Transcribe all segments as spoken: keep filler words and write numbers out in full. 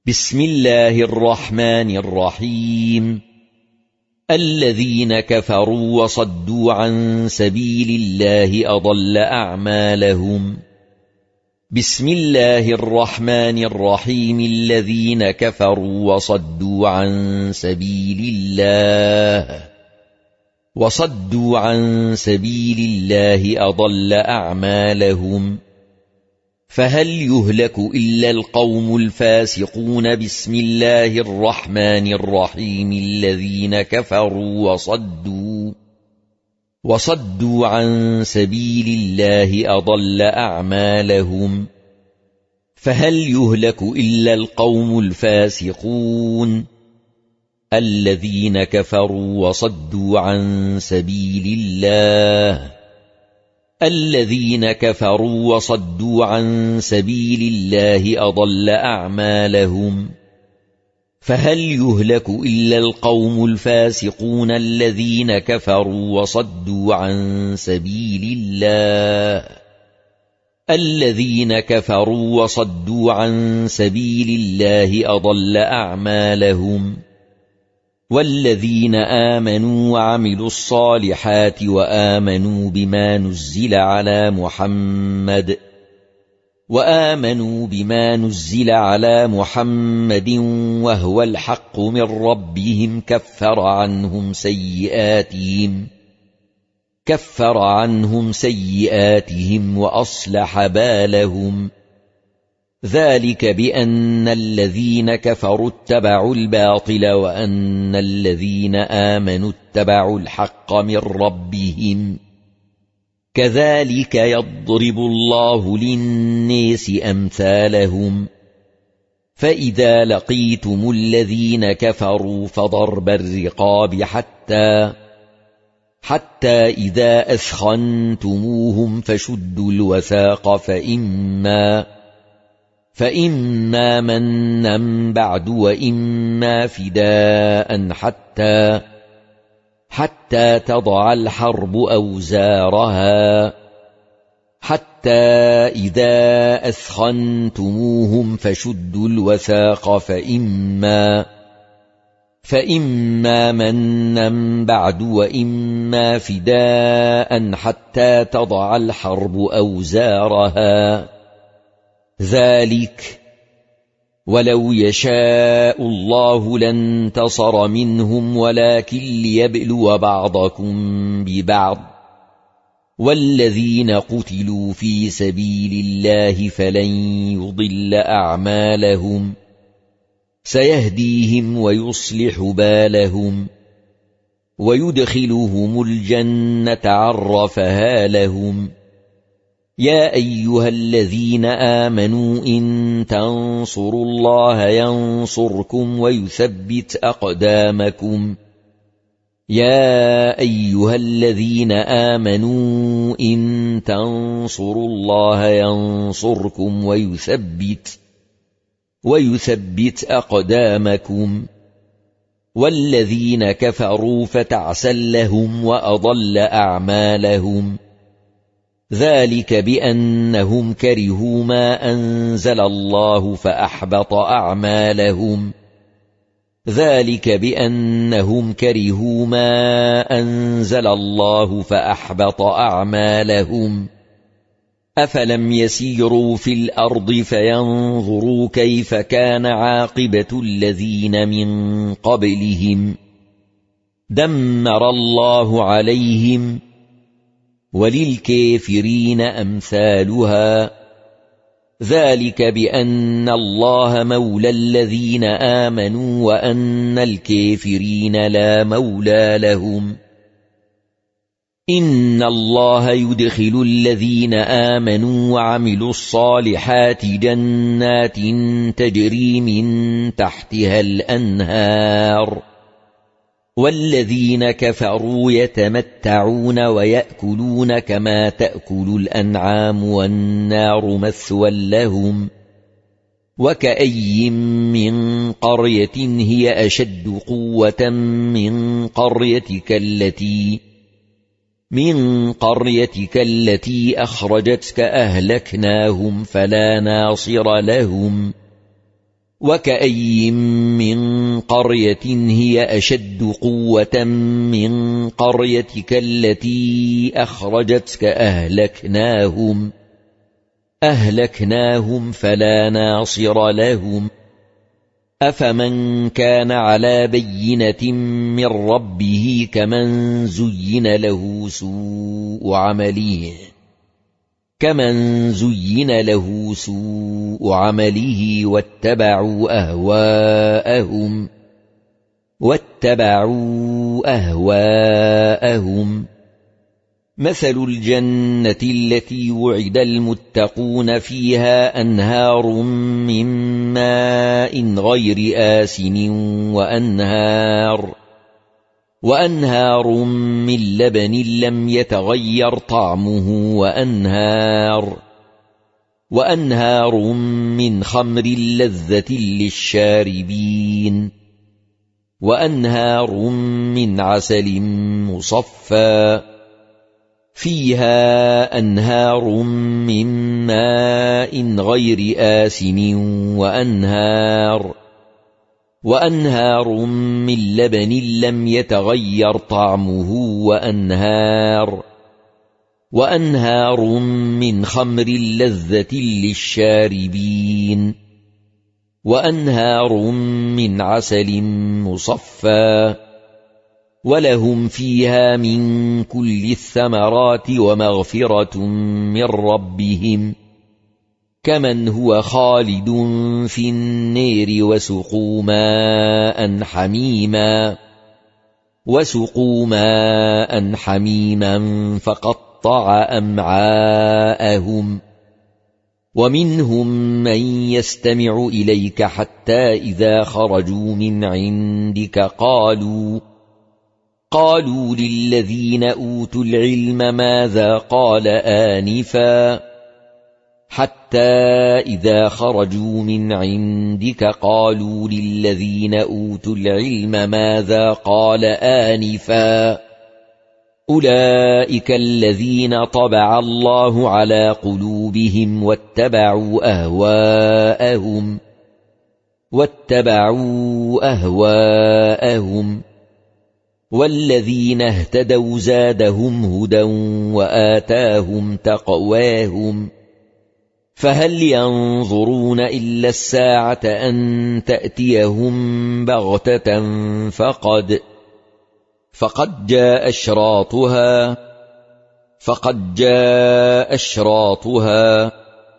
بسم الله الرحمن الرحيم. الذين كفروا وصدوا عن سبيل الله أضل أعمالهم. بسم الله الرحمن الرحيم. الذين كفروا وصدوا عن سبيل الله وصدوا عن سبيل الله أضل أعمالهم. فهل يهلك إلا القوم الفاسقون؟ بسم الله الرحمن الرحيم. الذين كفروا وصدوا وصدوا عن سبيل الله أضل أعمالهم. فهل يهلك إلا القوم الفاسقون؟ الذين كفروا وصدوا عن سبيل الله الذين كفروا وصدوا عن سبيل الله أضل أعمالهم. فهل يهلك إلا القوم الفاسقون؟ الذين كفروا وصدوا عن سبيل الله الذين كفروا وصدوا عن سبيل الله أضل أعمالهم. والذين آمنوا وعملوا الصالحات وآمنوا بما نزل على محمد وآمنوا بما نزل على محمد وهو الحق من ربهم كفر عنهم سيئاتهم كفر عنهم سيئاتهم وأصلح بالهم. ذلك بأن الذين كفروا اتبعوا الباطل وأن الذين آمنوا اتبعوا الحق من ربهم. كذلك يضرب الله للناس أمثالهم. فإذا لقيتم الذين كفروا فضرب الرقاب حتى حتى إذا أثخنتموهم فشدوا الوثاق فإما فإما منا بعد وإما فداء حتى حتى تضع الحرب أوزارها حتى إذا أثخنتموهم فشدوا الوثاق فإما فإما منا بعد وإما فداء حتى تضع الحرب أوزارها. ذلك ولو يشاء الله لانتصر منهم ولكن ليبلو بعضكم ببعض. والذين قتلوا في سبيل الله فلن يضل أعمالهم. سيهديهم ويصلح بالهم ويدخلهم الجنة عرفها لهم. يا أيها الذين آمنوا إن تنصروا الله ينصركم ويثبت أقدامكم. يا أيها الذين آمنوا إن تنصروا الله ينصركم ويثبت ويثبت أقدامكم. والذين كفروا فتعسا لهم وأضل أعمالهم. ذلك بأنهم كرهوا ما أنزل الله فأحبط أعمالهم. ذلك بأنهم كرهوا ما أنزل الله فأحبط أعمالهم. أفلم يسيروا في الأرض فينظروا كيف كان عاقبة الذين من قبلهم. دمر الله عليهم وللكافرين أمثالها. ذلك بأن الله مولى الذين آمنوا وأن الكافرين لا مولى لهم. إن الله يدخل الذين آمنوا وعملوا الصالحات جنات تجري من تحتها الأنهار. والذين كفروا يتمتعون ويأكلون كما تأكل الأنعام والنار مثوى لهم. وكأي من قرية هي أشد قوة من قريتك التي من قريتك التي أخرجتك أهلكناهم فلا ناصر لهم. وكأي من قرية هي أشد قوة من قريتك التي أخرجتك أهلكناهم أهلكناهم فلا ناصر لهم أفمن كان على بينة من ربه كمن زين له سوء عمله كمن زين له سوء عمله واتبعوا أهواءهم واتبعوا أهواءهم مثل الجنة التي وعد المتقون فيها أنهار من ماء غير آسن وأنهار وأنهار من لبن لم يتغير طعمه وأنهار وأنهار من خمر لذة للشاربين وأنهار من عسل مصفى فيها أنهار من ماء غير آسن وأنهار وأنهار من لبن لم يتغير طعمه وأنهار وأنهار من خمر لذة للشاربين وأنهار من عسل مصفى ولهم فيها من كل الثمرات ومغفرة من ربهم كمن هو خالد في النير وسقوا ماء حميما وسقوا ماء حميما فقطع أمعاءهم ومنهم من يستمع إليك حتى إذا خرجوا من عندك قالوا قالوا للذين أوتوا العلم ماذا قال آنفا حتى إذا خرجوا من عندك قالوا للذين أوتوا العلم ماذا قال آنفا أولئك الذين طبع الله على قلوبهم واتبعوا أهواءهم واتبعوا أهواءهم والذين اهتدوا زادهم هدى وآتاهم تقواهم فهل ينظرون إلا الساعة أن تأتيهم بغتة فقد فقد جاء أشراطها فقد جاء أشراطها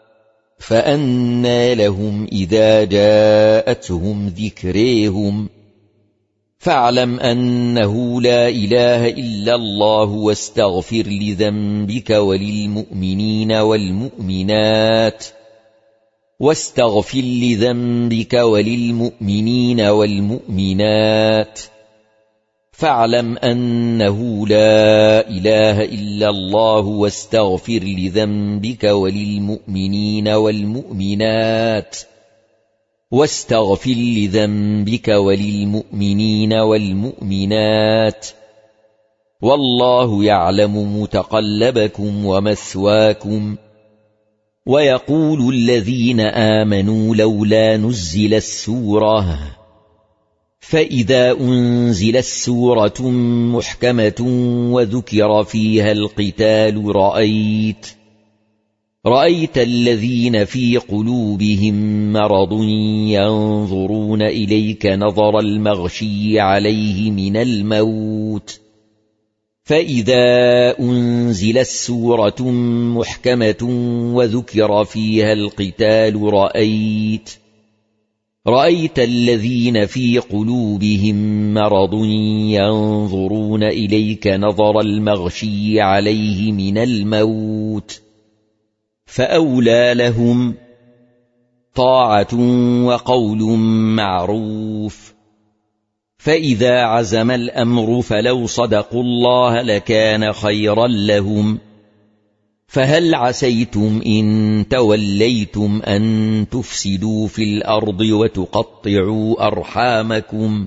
فأنى لهم إذا جاءتهم ذكريهم فاعلم أنه لا إله إلا الله واستغفر لذنبك وللمؤمنين والمؤمنات واستغفر لذنبك وللمؤمنين والمؤمنات فاعلم أنه لا إله إلا الله واستغفر لذنبك وللمؤمنين والمؤمنات واستغفر لذنبك وللمؤمنين والمؤمنات والله يعلم متقلبكم ومثواكم ويقول الذين آمنوا لولا نزل السورة فإذا أنزل السورة محكمة وذكر فيها القتال رأيت رأيت الذين في قلوبهم مرض ينظرون إليك نظر المغشي عليه من الموت فإذا أنزل السورة محكمة وذكر فيها القتال رأيت رأيت الذين في قلوبهم مرض ينظرون إليك نظر المغشي عليه من الموت فأولى لهم طاعة وقول معروف فإذا عزم الأمر فلو صدقوا الله لكان خيرا لهم فهل عسيتم إن توليتم أن تفسدوا في الأرض وتقطعوا أرحامكم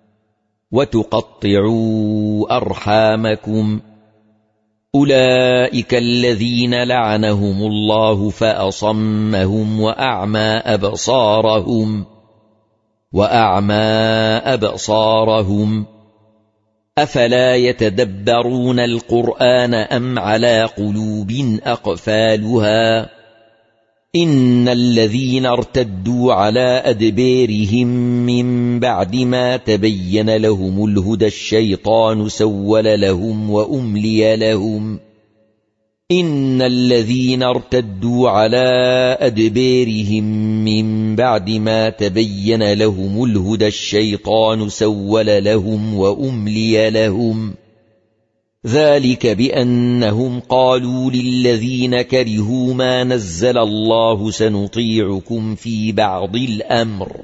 وتقطعوا أرحامكم أولئك الذين لعنهم الله فأصمهم وأعمى أبصارهم وأعمى أبصارهم أفلا يتدبرون القرآن أم على قلوب أقفالها إن الذين ارتدوا على أدبارهم من بعد ما تبين لهم الهدى الشيطان سول لهم وأملي لهم إن الذين ارتدوا على أدبارهم من بعد ما تبين لهم الهدى الشيطان سول لهم وأملي لهم ذلك بأنهم قالوا للذين كرهوا ما نزل الله سنطيعكم في بعض الأمر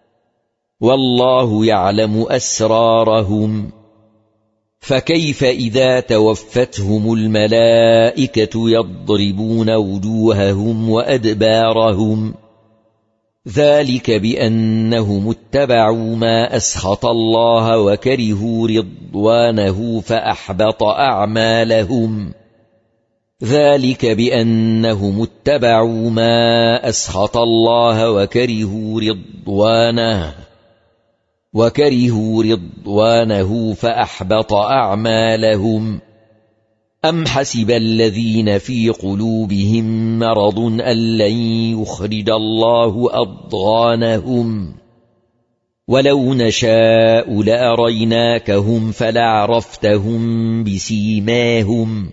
والله يعلم أسرارهم فكيف إذا توفتهم الملائكة يضربون وجوههم وأدبارهم ذلك بأنهم اتبعوا ما أسخط الله وكرهوا رضوانه فأحبط أعمالهم ذلك بأنهم اتبعوا ما أسخط الله وكرهوا رضوانه وكرهوا رضوانه فأحبط أعمالهم أم حسب الذين في قلوبهم مرض أن لن يخرج الله أضغانهم ولو نشاء لأريناكهم فلعرفتهم بسيماهم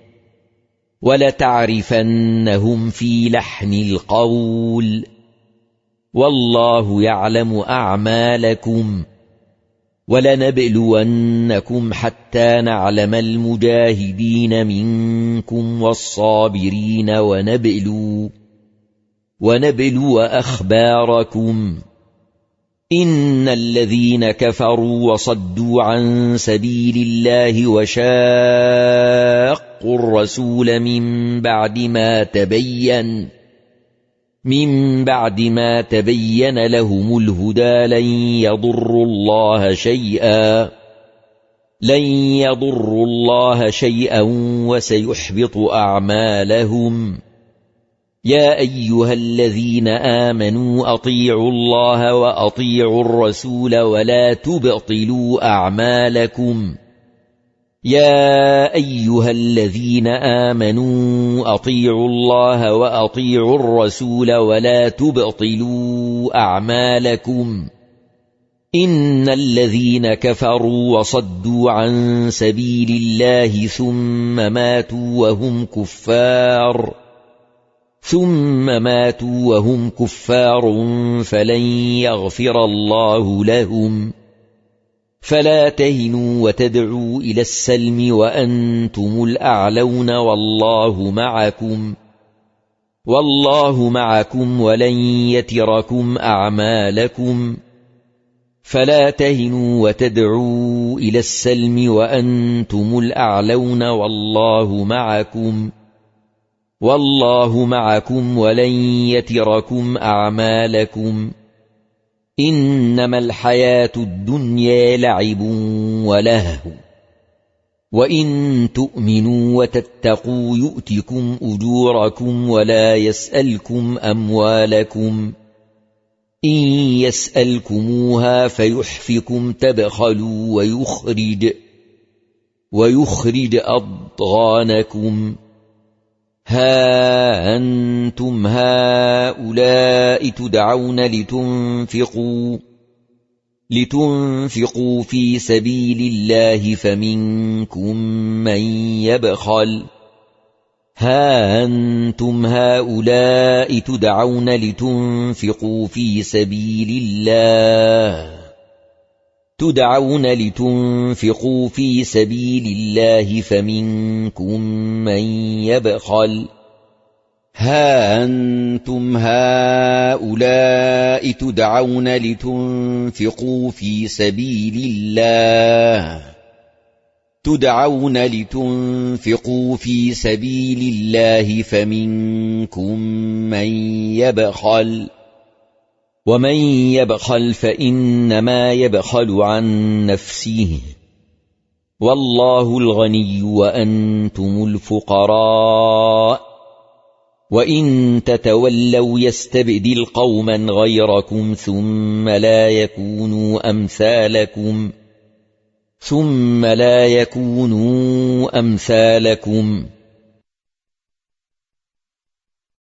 ولتعرفنهم في لحن القول والله يعلم أعمالكم ولنبلونكم حتى نعلم المجاهدين منكم والصابرين ونبلو ونبلو أخباركم إن الذين كفروا وصدوا عن سبيل الله وشاقوا الرسول من بعد ما تبين من بعد ما تبين لهم الهدى لن يضروا الله شيئا لن يضروا الله شيئا وسيحبط أعمالهم يا أيها الذين آمنوا أطيعوا الله وأطيعوا الرسول ولا تبطلوا أعمالكم يا أيها الذين آمنوا أطيعوا الله وأطيعوا الرسول ولا تبطلوا أعمالكم إن الذين كفروا وصدوا عن سبيل الله ثم ماتوا وهم كفار ثم ماتوا وهم كفار فلن يغفر الله لهم فلا تهنوا وتدعوا إلى السلم وأنتم الأعلون والله معكم والله معكم ولن يتركم أعمالكم فلا تهنوا وتدعوا إلى السلم وأنتم الأعلون والله معكم والله معكم ولن يتركم أعمالكم إنما الحياة الدنيا لعب ولهو وإن تؤمنوا وتتقوا يؤتكم أجوركم ولا يسألكم أموالكم إن يسألكموها فيحفكم تبخلوا ويخرج ويخرج أضغانكم ها أنتم هؤلاء تدعون لتنفقوا لتنفقوا في سبيل الله فمنكم من يبخل ها أنتم هؤلاء تدعون لتنفقوا في سبيل الله تدعون لتنفقوا في سبيل الله فمنكم من يبخل ها أنتم هؤلاء تدعون لتنفقوا في سبيل الله تدعون لتنفقوا في سبيل الله فمنكم من يبخل ومن يبخل فإنما يبخل عن نفسه والله الغني وأنتم الفقراء وإن تتولوا يستبدل قوما غيركم ثم لا يكونوا أمثالكم ثم لا يكونوا أمثالكم